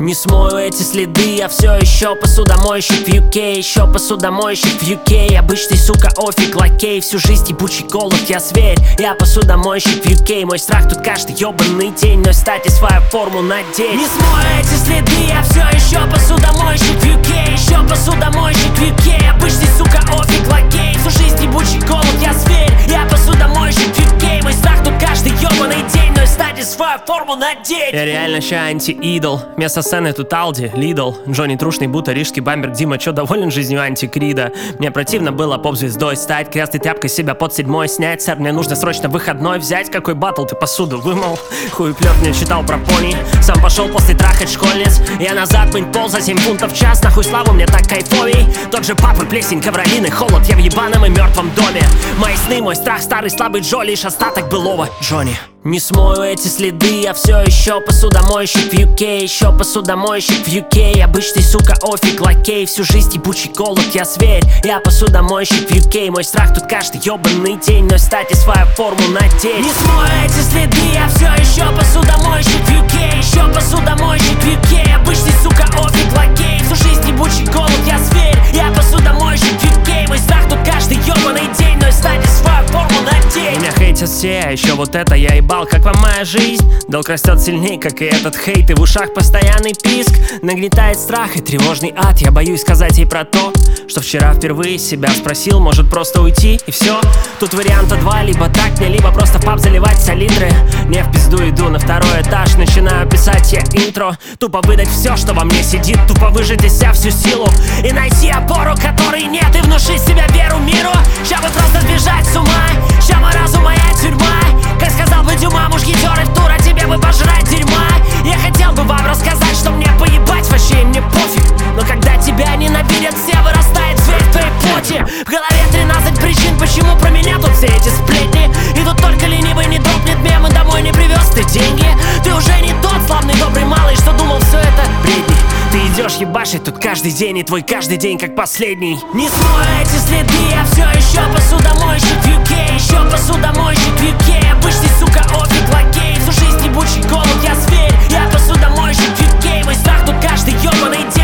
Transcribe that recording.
Не смою эти следы, я все еще посудомойщик в UK. Еще посудомойщик в UK. Обычный, сука, офиг, лакей. Всю жизнь ебучий голод, я зверь. Я посудомойщик в UK. Мой страх тут каждый ебаный день. Но стати свою форму надеть. Не смою эти следы, я все еще посудомойщик в UK. Еще посудомойщик в UK. Обычный, сука, офиг, лакей. Всю жизнь ебучий голод, я зверь. Я посудомойщик в UK. Мой страх тут каждый ебаный день. Но стати свою форму надеть. Я реально ща анти-идол. Вместо сцены тут Алди, Лидл, Джонни Трушный, будто рижский бамберг. Дима, чё, доволен жизнью антикрида? Мне противно было поп-звездой стать, красной тряпкой себя под 7 снять. Сэр, мне нужно срочно выходной взять. Какой батл, ты посуду вымыл? Хуеплет мне читал про пони. Сам пошел после трахать школьниц. Я назад мыть пол за 7 фунтов в час. Нахуй славу мне так кайфовей. Тот же папа, плесень, ковролины, холод. Я в ебаном и мертвом доме. Мои сны, мой страх, старый слабый Джо. Лишь остаток былого Джонни. Не смою эти следы, я все еще посудомойщик в UK. Еще посудомойщик в UK. Обычный, сука, офиг, лакей. Всю жизнь ебучий голод, я зверь. Я посудомойщик в UK. Мой страх тут каждый ебаный день. Но стати свою форму надеть. Не смою эти следы, я все еще посудомойщик в UK. Еще посудомойщик в UK. Обычный, сука, офиг, лакей. Всю жизнь ебучий голод, я зверь. Я посудомойщик в UK. Мой страх тут каждый ебаный день. Но стати свою форму надеть. Меня хейтят все, а еще вот это я ебал. Как вам моя жизнь? Долг растет сильней, как и этот хейт. И в ушах постоянный писк. Нагнетает страх и тревожный ад. Я боюсь сказать ей про то, что вчера впервые себя спросил. Может просто уйти и все? Тут варианта два: либо так мне, либо просто в паб заливать солитры. Не в пизду иду на второй этаж. Начинаю писать я интро. Тупо выдать все, что во мне сидит. Тупо выжать из себя всю силу. И найти опору, которой нет. И внушить себя веру миру. Ща бы просто сбежать с ума. Ща мой разум моя тюрьма. Как сказал бы Дюма, мушкетеры в тур, а тебе бы пожрать дерьма. Я хотел бы вам рассказать, что мне поебать вообще, и мне пофиг. Но когда тебя ненавидят все, вырастает зверь в твоей плоти. В голове 13 причин, почему про меня тут все эти сплетни. И тут только ленивый не дропнет мемы, домой не привез ты деньги. Ты уже не тот славный добрый малый, что думал все это бредни. Ты идешь ебашить тут каждый день, и твой каждый день как последний. Не смою эти следы, я все еще посудомойщик в UK. Еще посудомойщик в UK. Обычный, сука, офиг, лакей. Всю жизнь ебучий голод, я зверь. Я посудомойщик в UK. Мой страх тут каждый ебаный день.